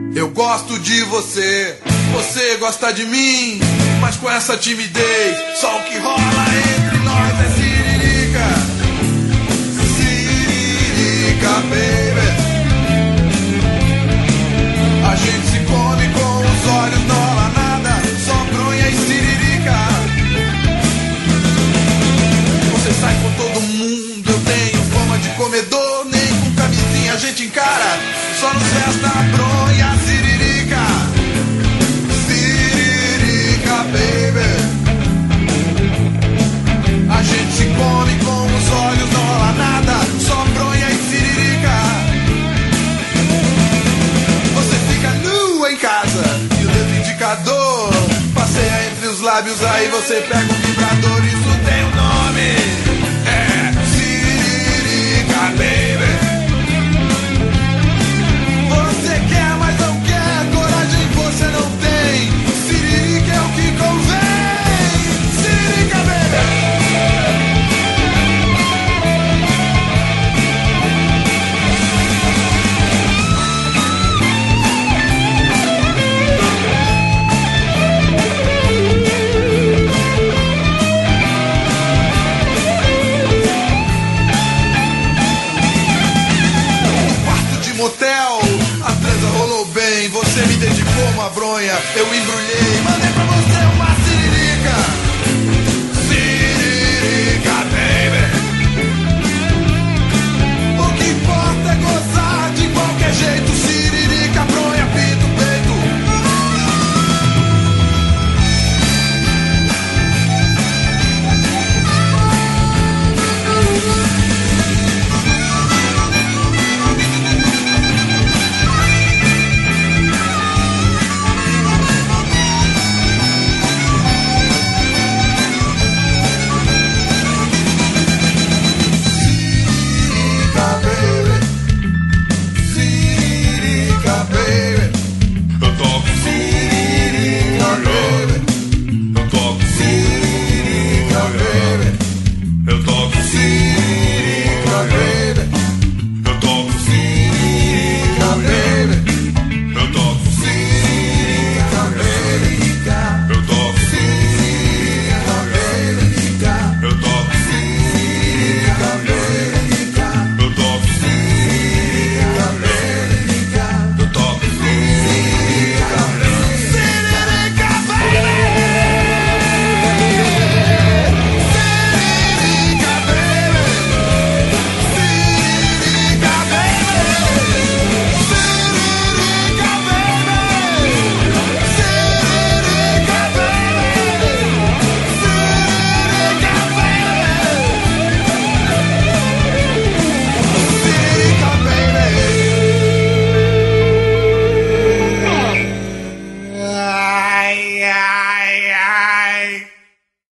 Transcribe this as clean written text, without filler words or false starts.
Eu gosto de você, você gosta de mim, mas com essa timidez, só o que rola entre nós é siririca. Siririca, baby. A gente se come com os olhos, não rola nada, só bronha e siririca. Você sai com todo mundo, eu tenho fama de comedor, nem com camisinha a gente encara, só nos resta bronha, siririca. Siririca, baby. A gente se come com os olhos, não rola nada, só bronha e siririca. Você fica nua em casa e o dedo indicador passeia entre os lábios, aí você pega um vibrador, isso tem um nome, é siririca, baby. Você quer, mas não quer, coragem você não tem, siririca é o que convém, siririca, baby. Motel, a transa rolou bem, você me dedicou uma bronha, eu embrulhei, mandei pra você.